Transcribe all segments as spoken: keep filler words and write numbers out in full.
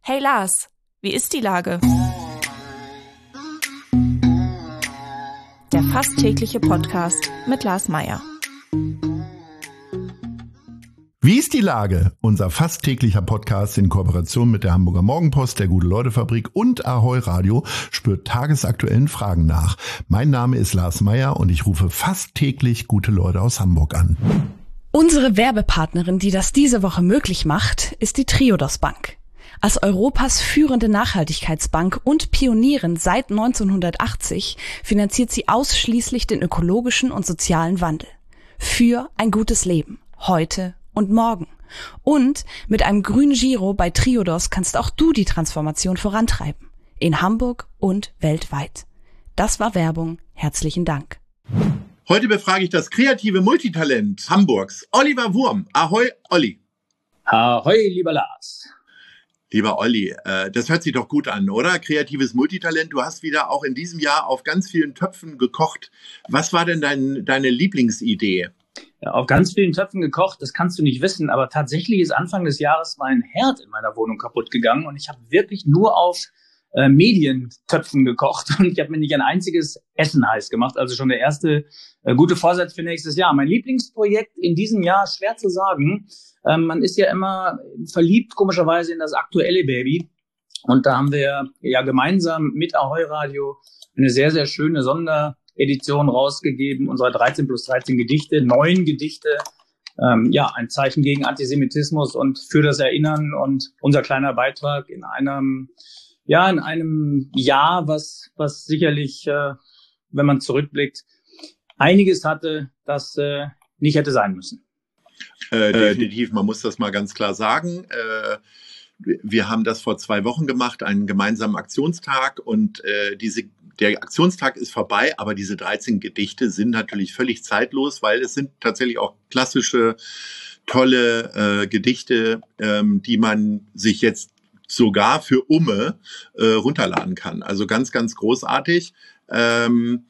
Hey Lars, wie ist die Lage? Der fast tägliche Podcast mit Lars Meyer. Wie ist die Lage? Unser fast täglicher Podcast in Kooperation mit der Hamburger Morgenpost, der Gute-Leute-Fabrik und Ahoi Radio spürt tagesaktuellen Fragen nach. Mein Name ist Lars Meyer und ich rufe fast täglich gute Leute aus Hamburg an. Unsere Werbepartnerin, die das diese Woche möglich macht, ist die Triodos Bank. Als Europas führende Nachhaltigkeitsbank und Pionierin seit neunzehnhundertachtzig finanziert sie ausschließlich den ökologischen und sozialen Wandel. Für ein gutes Leben, heute und morgen. Und mit einem grünen Giro bei Triodos kannst auch du die Transformation vorantreiben. In Hamburg und weltweit. Das war Werbung. Herzlichen Dank. Heute befrage ich das kreative Multitalent Hamburgs, Oliver Wurm. Ahoi, Olli. Ahoi, lieber Lars. Lieber Olli, äh, das hört sich doch gut an, oder? Kreatives Multitalent. Du hast wieder auch in diesem Jahr auf ganz vielen Töpfen gekocht. Was war denn dein, deine Lieblingsidee? Ja, auf ganz vielen Töpfen gekocht, das kannst du nicht wissen, aber tatsächlich ist Anfang des Jahres mein Herd in meiner Wohnung kaputt gegangen und ich habe wirklich nur auf äh, Medientöpfen gekocht und ich habe mir nicht ein einziges Essen heiß gemacht. Also schon der erste äh, gute Vorsatz für nächstes Jahr. Mein Lieblingsprojekt in diesem Jahr, schwer zu sagen. Ähm, man ist ja immer verliebt, komischerweise, in das aktuelle Baby. Und da haben wir ja gemeinsam mit Ahoi Radio eine sehr, sehr schöne Sonderedition rausgegeben. Unsere dreizehn plus dreizehn Gedichte, neun Gedichte. Ähm, ja, ein Zeichen gegen Antisemitismus und für das Erinnern und unser kleiner Beitrag in einem, ja, in einem Jahr, was, was sicherlich, äh, wenn man zurückblickt, einiges hatte, das äh, nicht hätte sein müssen. Äh, definitiv, man muss das mal ganz klar sagen. Äh, wir haben das vor zwei Wochen gemacht, einen gemeinsamen Aktionstag und äh, diese, der Aktionstag ist vorbei, aber diese dreizehn Gedichte sind natürlich völlig zeitlos, weil es sind tatsächlich auch klassische, tolle äh, Gedichte, ähm, die man sich jetzt sogar für Umme äh, runterladen kann. Also ganz, ganz großartig. Ähm,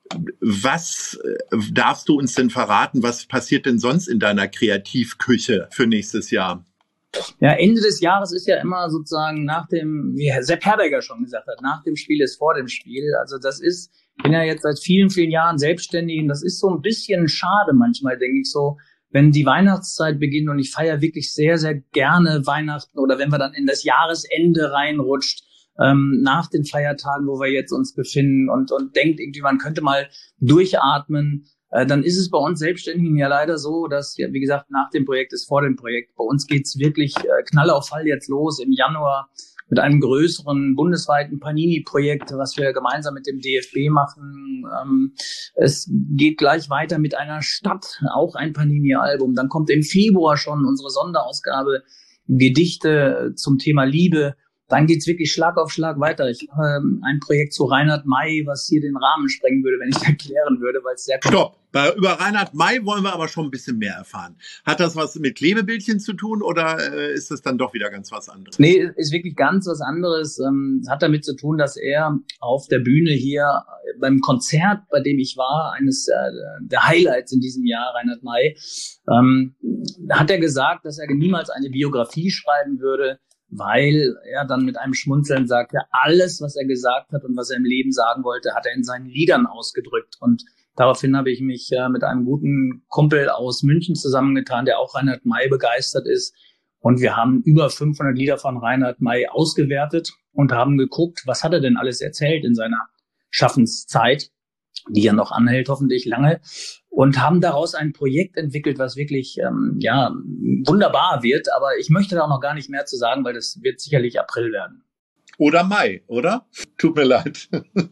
Was darfst du uns denn verraten? Was passiert denn sonst in deiner Kreativküche für nächstes Jahr? Ja, Ende des Jahres ist ja immer sozusagen nach dem, wie Sepp Herberger schon gesagt hat, nach dem Spiel ist vor dem Spiel. Also das ist, ich bin ja jetzt seit vielen, vielen Jahren selbstständig und das ist so ein bisschen schade manchmal, denke ich so, wenn die Weihnachtszeit beginnt und ich feiere wirklich sehr, sehr gerne Weihnachten oder wenn wir dann in das Jahresende reinrutscht, Ähm, nach den Feiertagen, wo wir jetzt uns befinden und, und denkt irgendwie, man könnte mal durchatmen, äh, dann ist es bei uns Selbstständigen ja leider so, dass, ja, wie gesagt, nach dem Projekt ist vor dem Projekt. Bei uns geht's wirklich äh, Knall auf Fall jetzt los im Januar mit einem größeren bundesweiten Panini-Projekt, was wir gemeinsam mit dem D F B machen. Ähm, es geht gleich weiter mit einer Stadt, auch ein Panini-Album. Dann kommt im Februar schon unsere Sonderausgabe Gedichte zum Thema Liebe. Dann geht's wirklich Schlag auf Schlag weiter. Ich habe ähm, ein Projekt zu Reinhard May, was hier den Rahmen sprengen würde, wenn ich es erklären würde, weil es sehr... Stopp! Bei, über Reinhard May wollen wir aber schon ein bisschen mehr erfahren. Hat das was mit Klebebildchen zu tun oder äh, ist das dann doch wieder ganz was anderes? Nee, ist wirklich ganz was anderes. Ähm, hat damit zu tun, dass er auf der Bühne hier beim Konzert, bei dem ich war, eines äh, der Highlights in diesem Jahr, Reinhard May, ähm, hat er gesagt, dass er niemals eine Biografie schreiben würde, weil er dann mit einem Schmunzeln sagte, alles, was er gesagt hat und was er im Leben sagen wollte, hat er in seinen Liedern ausgedrückt. Und daraufhin habe ich mich äh, mit einem guten Kumpel aus München zusammengetan, der auch Reinhard May begeistert ist. Und wir haben über fünfhundert Lieder von Reinhard May ausgewertet und haben geguckt, was hat er denn alles erzählt in seiner Schaffenszeit, die ja noch anhält, hoffentlich lange, und haben daraus ein Projekt entwickelt, was wirklich ähm, ja wunderbar wird. Aber ich möchte da auch noch gar nicht mehr zu sagen, weil das wird sicherlich April werden. Oder Mai, oder? Tut mir leid.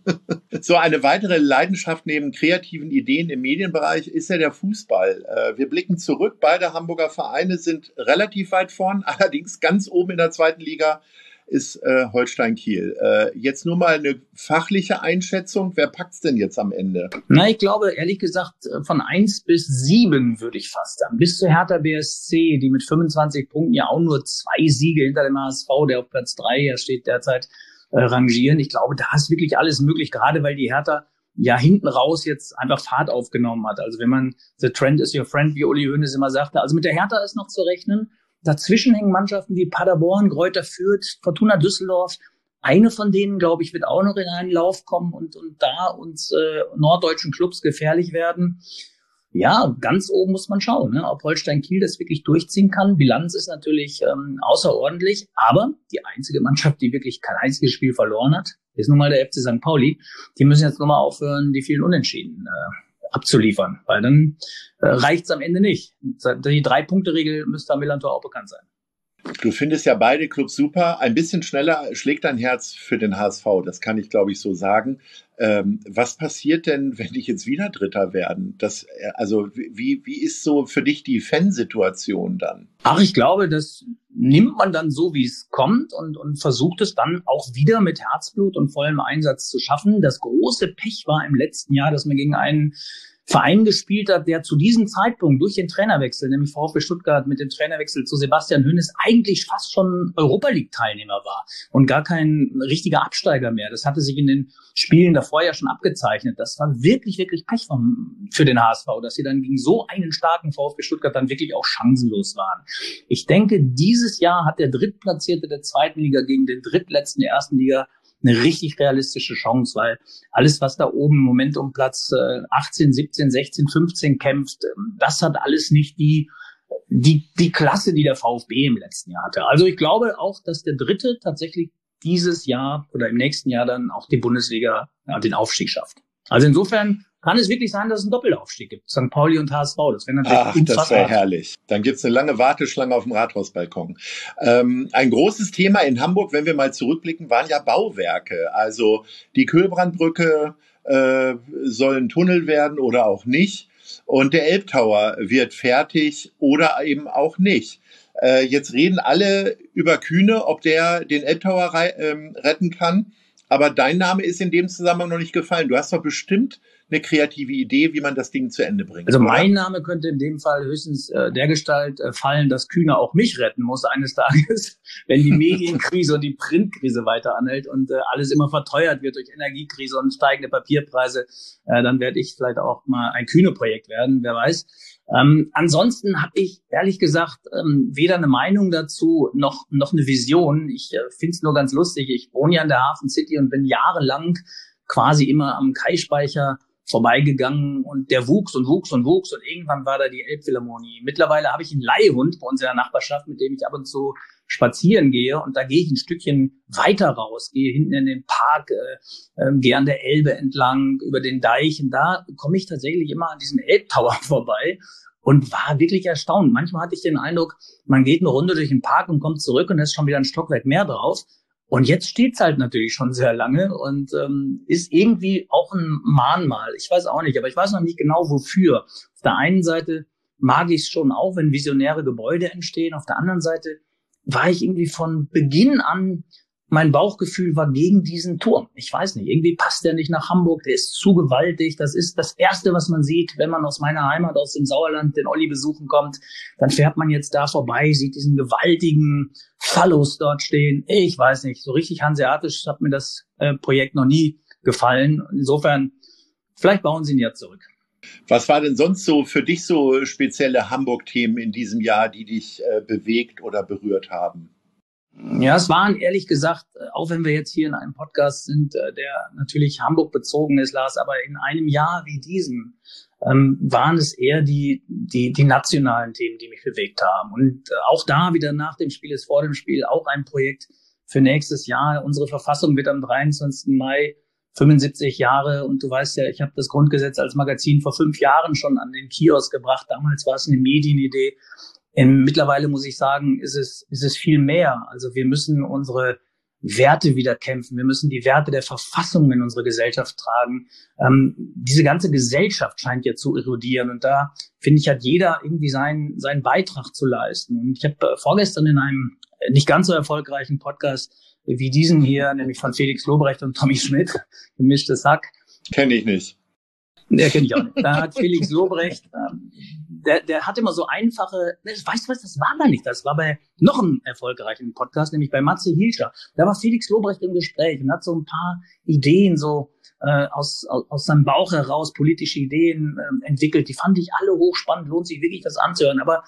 So eine weitere Leidenschaft neben kreativen Ideen im Medienbereich ist ja der Fußball. Wir blicken zurück. Beide Hamburger Vereine sind relativ weit vorn, allerdings ganz oben in der zweiten Liga ist äh, Holstein Kiel. Äh, jetzt nur mal eine fachliche Einschätzung. Wer packt's denn jetzt am Ende? Na, ich glaube, ehrlich gesagt, von eins bis sieben würde ich fast sagen. Bis zu Hertha B S C, die mit fünfundzwanzig Punkten ja auch nur zwei Siege hinter dem H S V, der auf Platz drei ja steht derzeit, äh, rangieren. Ich glaube, da ist wirklich alles möglich, gerade weil die Hertha ja hinten raus jetzt einfach Fahrt aufgenommen hat. Also wenn man the trend is your friend, wie Uli Hoeneß immer sagte. Also mit der Hertha ist noch zu rechnen. dazwischen hängen Mannschaften wie Paderborn, Greuther Fürth, Fortuna Düsseldorf. Eine von denen, glaube ich, wird auch noch in einen Lauf kommen und, und da uns äh, norddeutschen Clubs gefährlich werden. Ja, ganz oben muss man schauen, ne? Ob Holstein Kiel das wirklich durchziehen kann. Bilanz ist natürlich ähm, außerordentlich, aber die einzige Mannschaft, die wirklich kein einziges Spiel verloren hat, ist nun mal der F C Sankt Pauli. Die müssen jetzt nur mal aufhören, die vielen Unentschieden äh, abzuliefern, weil dann äh, reicht's am Ende nicht. Die Drei-Punkte-Regel müsste am Millantor auch bekannt sein. Du findest ja beide Clubs super. Ein bisschen schneller schlägt dein Herz für den H S V. Das kann ich, glaube ich, so sagen. Ähm, was passiert denn, wenn die jetzt wieder Dritter werden? Das, also wie, wie ist so für dich die Fansituation dann? Ach, ich glaube, das nimmt man dann so, wie es kommt und, und versucht es dann auch wieder mit Herzblut und vollem Einsatz zu schaffen. Das große Pech war im letzten Jahr, dass man gegen einen Verein gespielt hat, der zu diesem Zeitpunkt durch den Trainerwechsel, nämlich VfB Stuttgart mit dem Trainerwechsel zu Sebastian Hoeneß, eigentlich fast schon Europa-League-Teilnehmer war und gar kein richtiger Absteiger mehr. Das hatte sich in den Spielen davor ja schon abgezeichnet. Das war wirklich, wirklich Pech vom, für den H S V, dass sie dann gegen so einen starken VfB Stuttgart dann wirklich auch chancenlos waren. Ich denke, dieses Jahr hat der Drittplatzierte der zweiten Liga gegen den Drittletzten der ersten Liga eine richtig realistische Chance, weil alles, was da oben im Moment um Platz achtzehn, siebzehn, sechzehn, fünfzehn kämpft, das hat alles nicht die, die, die Klasse, die der VfB im letzten Jahr hatte. Also ich glaube auch, dass der Dritte tatsächlich dieses Jahr oder im nächsten Jahr dann auch die Bundesliga, ja, den Aufstieg schafft. Also insofern kann es wirklich sein, dass es einen Doppelaufstieg gibt. Sankt Pauli und H S V. Das wäre natürlich Ach, das wäre herrlich. Dann gibt's eine lange Warteschlange auf dem Rathausbalkon. Ähm, ein großes Thema in Hamburg, wenn wir mal zurückblicken, waren ja Bauwerke. Also die Köhlbrandbrücke äh, soll ein Tunnel werden oder auch nicht. Und der Elbtower wird fertig oder eben auch nicht. Äh, jetzt reden alle über Kühne, ob der den Elbtower rei- ähm, retten kann. Aber dein Name ist in dem Zusammenhang noch nicht gefallen. Du hast doch bestimmt eine kreative Idee, wie man das Ding zu Ende bringt. Also oder? Mein Name könnte in dem Fall höchstens äh, dergestalt äh, fallen, dass Kühne auch mich retten muss eines Tages, wenn die Medienkrise und die Printkrise weiter anhält und äh, alles immer verteuert wird durch Energiekrise und steigende Papierpreise. Äh, dann werde ich vielleicht auch mal ein Kühne-Projekt werden, wer weiß. Ähm, ansonsten habe ich ehrlich gesagt ähm, weder eine Meinung dazu noch noch eine Vision. Ich äh, finde es nur ganz lustig. Ich wohne ja in der Hafen City und bin jahrelang quasi immer am Kai-Speicher vorbeigegangen und der wuchs und wuchs und wuchs und irgendwann war da die Elbphilharmonie. Mittlerweile habe ich einen Leihhund bei uns in der Nachbarschaft, mit dem ich ab und zu spazieren gehe und da gehe ich ein Stückchen weiter raus, gehe hinten in den Park, äh, äh, gehe an der Elbe entlang, über den Deich und da komme ich tatsächlich immer an diesem Elbtower vorbei und war wirklich erstaunt. Manchmal hatte ich den Eindruck, man geht eine Runde durch den Park und kommt zurück und da ist schon wieder ein Stockwerk mehr drauf. Und jetzt steht's halt natürlich schon sehr lange und ähm, ist irgendwie auch ein Mahnmal. Ich weiß auch nicht, aber ich weiß noch nicht genau wofür. Auf der einen Seite mag ich es schon auch, wenn visionäre Gebäude entstehen. Auf der anderen Seite war ich irgendwie von Beginn an, mein Bauchgefühl war gegen diesen Turm. Ich weiß nicht, irgendwie passt der nicht nach Hamburg, der ist zu gewaltig. Das ist das Erste, was man sieht, wenn man aus meiner Heimat, aus dem Sauerland, den Olli besuchen kommt. Dann fährt man jetzt da vorbei, sieht diesen gewaltigen Phallus dort stehen. Ich weiß nicht, so richtig hanseatisch hat mir das äh, Projekt noch nie gefallen. Insofern, vielleicht bauen sie ihn ja zurück. Was war denn sonst so für dich so spezielle Hamburg-Themen in diesem Jahr, die dich äh, bewegt oder berührt haben? Ja, es waren ehrlich gesagt, auch wenn wir jetzt hier in einem Podcast sind, der natürlich Hamburg bezogen ist, Lars, aber in einem Jahr wie diesem ähm, waren es eher die, die, die nationalen Themen, die mich bewegt haben. Und auch da wieder nach dem Spiel ist vor dem Spiel auch ein Projekt für nächstes Jahr. Unsere Verfassung wird am dreiundzwanzigsten Mai fünfundsiebzig Jahre und du weißt ja, ich habe das Grundgesetz als Magazin vor fünf Jahren schon an den Kiosk gebracht. Damals war es eine Medienidee. Ähm, mittlerweile muss ich sagen, ist es, ist es viel mehr. Also wir müssen unsere Werte wieder kämpfen. Wir müssen die Werte der Verfassung in unsere Gesellschaft tragen. Ähm, diese ganze Gesellschaft scheint ja zu erodieren. Und da, finde ich, hat jeder irgendwie seinen, seinen Beitrag zu leisten. Und ich habe äh, vorgestern in einem nicht ganz so erfolgreichen Podcast wie diesen hier, nämlich von Felix Lobrecht und Tommy Schmidt, gemischtes Hack. Kenne ich nicht. Der kenne ich auch nicht. Da hat Felix Lobrecht, ähm, der, der hat immer so einfache, weißt du was, das war da nicht, das war bei noch einem erfolgreichen Podcast, nämlich bei Matze Hilscher. Da war Felix Lobrecht im Gespräch und hat so ein paar Ideen so äh, aus, aus, aus seinem Bauch heraus, politische Ideen äh, entwickelt. Die fand ich alle hochspannend, lohnt sich wirklich das anzuhören. Aber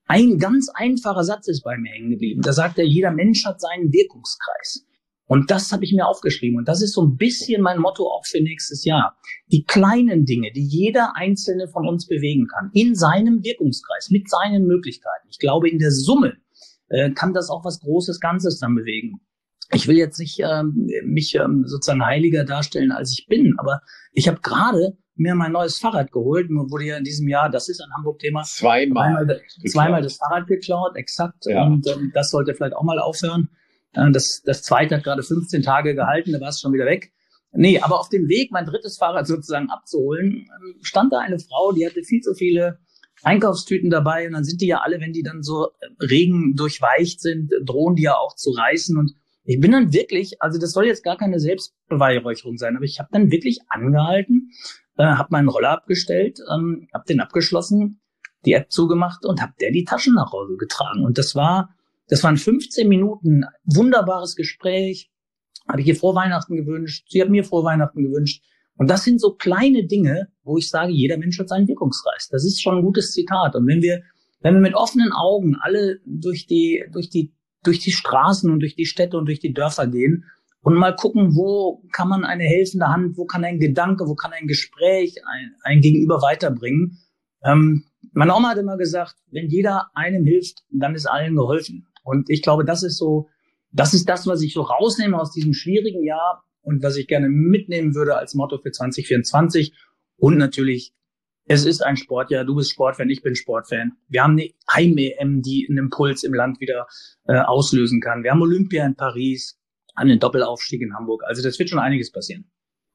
ein ganz einfacher Satz ist bei mir hängen geblieben. Da sagt er, jeder Mensch hat seinen Wirkungskreis. Und das habe ich mir aufgeschrieben. Und das ist so ein bisschen mein Motto auch für nächstes Jahr. Die kleinen Dinge, die jeder Einzelne von uns bewegen kann, in seinem Wirkungskreis, mit seinen Möglichkeiten. Ich glaube, in der Summe äh, kann das auch was Großes Ganzes dann bewegen. Ich will jetzt nicht ähm, mich ähm, sozusagen heiliger darstellen, als ich bin, aber ich habe gerade mir mein neues Fahrrad geholt. Mir wurde ja in diesem Jahr, das ist ein Hamburg-Thema, zweimal, zweimal, zweimal das Fahrrad geklaut, exakt. Ja. Und ähm, das sollte vielleicht auch mal aufhören. Äh, das, das zweite hat gerade fünfzehn Tage gehalten, da war es schon wieder weg. Nee, aber auf dem Weg, mein drittes Fahrrad sozusagen abzuholen, ähm, stand da eine Frau, die hatte viel zu viele Einkaufstüten dabei. Und dann sind die ja alle, wenn die dann so Regen durchweicht sind, drohen die ja auch zu reißen. Und ich bin dann wirklich, also das soll jetzt gar keine Selbstbeweihräucherung sein, aber ich habe dann wirklich angehalten, äh, habe meinen Roller abgestellt, ähm, habe den abgeschlossen, die App zugemacht und habe der die Taschen nach Hause getragen. Und das war, das waren fünfzehn Minuten, wunderbares Gespräch, habe ich ihr frohe Weihnachten gewünscht, sie hat mir frohe Weihnachten gewünscht. Und das sind so kleine Dinge, wo ich sage, jeder Mensch hat seinen Wirkungskreis. Das ist schon ein gutes Zitat. Und wenn wir, wenn wir mit offenen Augen alle durch die, durch die, durch die Straßen und durch die Städte und durch die Dörfer gehen und mal gucken, wo kann man eine helfende Hand, wo kann ein Gedanke, wo kann ein Gespräch ein, ein Gegenüber weiterbringen. Ähm, meine Oma hat immer gesagt, wenn jeder einem hilft, dann ist allen geholfen. Und ich glaube, das ist so, das ist das, was ich so rausnehme aus diesem schwierigen Jahr und was ich gerne mitnehmen würde als Motto für zwanzig vierundzwanzig. Und natürlich, es ist ein Sportjahr. Du bist Sportfan, ich bin Sportfan. Wir haben eine Heim-E M, die einen Impuls im Land wieder äh, auslösen kann. Wir haben Olympia in Paris, einen Doppelaufstieg in Hamburg. Also das wird schon einiges passieren.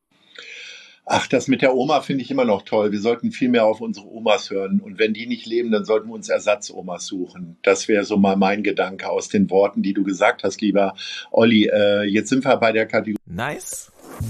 Ach, das mit der Oma finde ich immer noch toll. Wir sollten viel mehr auf unsere Omas hören. Und wenn die nicht leben, dann sollten wir uns Ersatzomas suchen. Das wäre so mal mein Gedanke aus den Worten, die du gesagt hast, lieber Olli. Äh, jetzt sind wir bei der Kategorie. Nice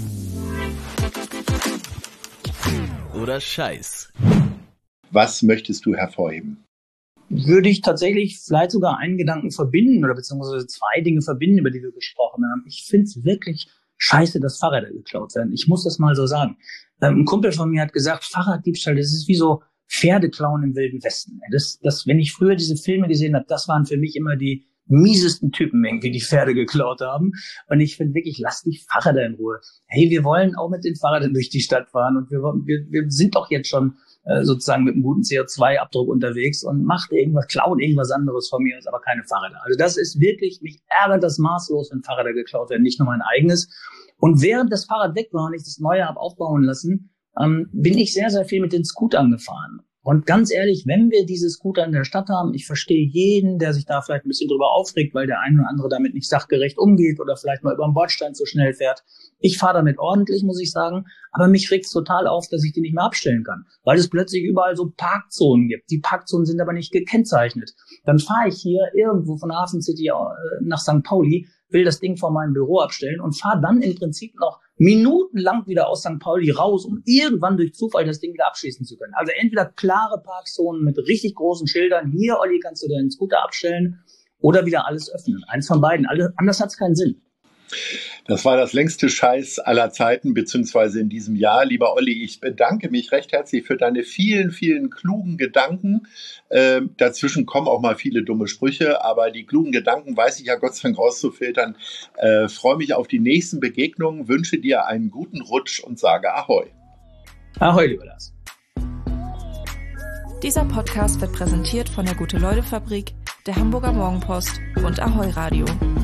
oder Scheiß. Was möchtest du hervorheben? Würde ich tatsächlich vielleicht sogar einen Gedanken verbinden oder beziehungsweise zwei Dinge verbinden, über die wir gesprochen haben. Ich finde es wirklich scheiße, dass Fahrräder geklaut werden. Ich muss das mal so sagen. Ähm, ein Kumpel von mir hat gesagt, Fahrraddiebstahl, das ist wie so Pferdeklauen im Wilden Westen. Das, das, wenn ich früher diese Filme gesehen habe, das waren für mich immer die miesesten Typen, irgendwie, die Pferde geklaut haben. Und ich finde wirklich, lasst die Fahrräder in Ruhe. Hey, wir wollen auch mit den Fahrrädern durch die Stadt fahren und wir, wir, wir sind doch jetzt schon äh, sozusagen mit einem guten C O zwei Abdruck unterwegs und macht irgendwas, klaut irgendwas anderes von mir, ist aber keine Fahrräder. Also das ist wirklich, mich ärgert das maßlos, wenn Fahrräder geklaut werden, nicht nur mein eigenes. Und während das Fahrrad weg war und ich das neue habe aufbauen lassen, ähm, bin ich sehr, sehr viel mit den Scootern gefahren. Und ganz ehrlich, wenn wir diese Scooter in der Stadt haben, ich verstehe jeden, der sich da vielleicht ein bisschen drüber aufregt, weil der eine oder andere damit nicht sachgerecht umgeht oder vielleicht mal über den Bordstein zu schnell fährt. Ich fahre damit ordentlich, muss ich sagen, aber mich regt es total auf, dass ich die nicht mehr abstellen kann, weil es plötzlich überall so Parkzonen gibt. Die Parkzonen sind aber nicht gekennzeichnet. Dann fahre ich hier irgendwo von Hafen City nach Sankt Pauli, will das Ding vor meinem Büro abstellen und fahre dann im Prinzip noch minutenlang wieder aus Sankt Pauli raus, um irgendwann durch Zufall das Ding wieder abschließen zu können. Also entweder klare Parkzonen mit richtig großen Schildern, hier, Olli, kannst du deinen Scooter abstellen, oder wieder alles öffnen. Eins von beiden. Alle, anders hat es keinen Sinn. Das war das längste Scheiß aller Zeiten, beziehungsweise in diesem Jahr. Lieber Olli, ich bedanke mich recht herzlich für deine vielen, vielen klugen Gedanken. Ähm, dazwischen kommen auch mal viele dumme Sprüche, aber die klugen Gedanken weiß ich ja Gott sei Dank rauszufiltern. Äh, freue mich auf die nächsten Begegnungen, wünsche dir einen guten Rutsch und sage Ahoi. Ahoi, lieber Lars. Dieser Podcast wird präsentiert von der Gute-Leute-Fabrik, der Hamburger Morgenpost und Ahoi Radio.